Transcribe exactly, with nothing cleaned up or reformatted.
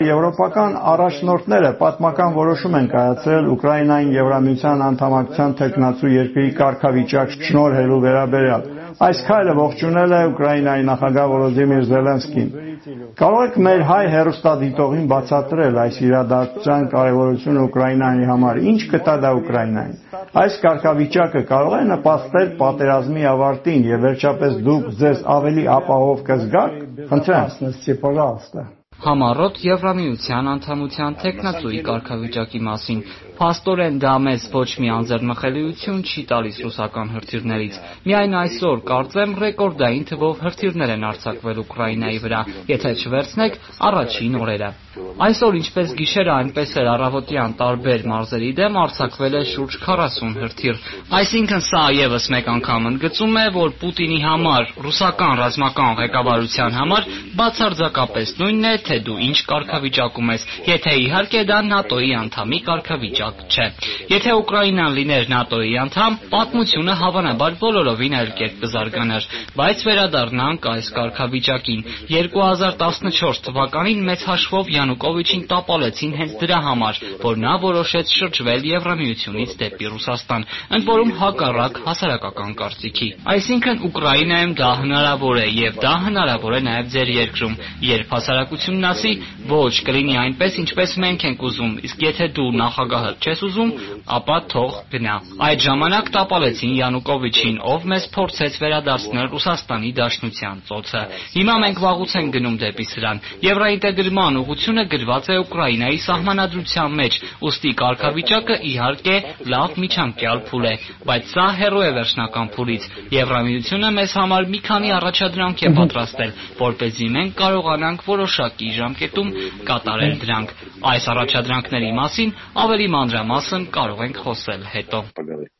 Եվրոպական առաջնորդները պատմական որոշում են կայացրել Ուկրաինային Եվրամիության անդամակցության թեկնածու երկրի կարգավիճակ շնորհելու վերաբերյալ։ Այս քայլը ողջունել է Ուկրաինայի նախագահ Վոլոդիմիր Զելենսկին։ Կարող եք մեր հայ հեռուստադիտողին բացատրել այս իրադարձության կարևորությունը Ուկրաինայի համար, ինչ կտա դա Ուկրաինային։ Այս կարգավիճակը կարող է նպաստել պատերազմի ավարտին եւ վերջապես դուք ձեզ ավելի ապահով կզգաք։ Խնդրեմ։ Համառոտ Եվրամիության անդամության թեկնածուի կարգավիճակի մասին փաստորեն դա մեզ ոչ մի անձեռնմխելիություն չի տալիս ռուսական հրթիռներից։ Միայն այսօր կարծեմ ռեկորդային թվով հրթիռներ են արձակվել Ուկրաինայի վրա, եթե չվերցնեք առաջին օրերը։ Այսօր ինչպես գիշերը, այնպես էլ առավոտյան տարբեր մարզերի դեմ արձակվել է շուրջ քառասուն հրթիռ։ Այսինքն սա եւս մեկ անգամ ընդգծում է, որ Պուտինի համար, ռուսական ռազմական ղեկավարության համար բացարձակապես նույնն է, թե դու ինչ կարգավիճակում ես, եթե իհարկե դա ՆԱՏՕ-ի անդամի կարգավիճակ չէ։ Եթե Ուկրաինան լիներ ՆԱՏՕ-ի անդամ, պատմությունը հավանաբար բոլորովին այլ կերպ կզարգանար, բայց վերադառնանք այս կարգավիճակին։ երկու հազար տասնչորս թվականին մեծ հաշվով Յանուկովիչին տապալեցին հենց դրա համար, որ նա որոշեց շրջվել Եվրամիությունից դեպի Ռուսաստան, ընդ որում հակառակ հասարակական կարծիքի։ Այսինքն Ուկրաինայում դա հնարավոր է, եւ դա հնարավոր է նաեւ ձեր երկրում, երբ հասարակությունն ասի, ոչ, կլինի այնպես, ինչպես մենք ենք ուզում, իսկ եթե դու նախագահը չես ուզում, ապա թող գնա։ Այդ ժամանակ տապալեցին Յանուկովիչին, ով մեզ փորձեց վերադարձնել Ռուսաստանի Դաշնության ծոցը։ Հիմա մենք վաղուց ենք գնում դեպի սրան։ Եվրաինտեգրման ուղղությունը գրված է Ուկրաինայի սահմանադրության մեջ, ուստի կարգավիճակը իհարկե լավ միջանկյալ փուլ է, բայց սա հեռու է վերջնական փուլից։ Եվրամիությունը մեզ համար մի քանի առաջադրանք է պատրաստել, որպեսզի մենք կարողանանք որոշակի ժամկետում կատարել դրանք։ Այս առաջադրանքների մասին ավելի մանրամասն կարող ենք խոսել հետո։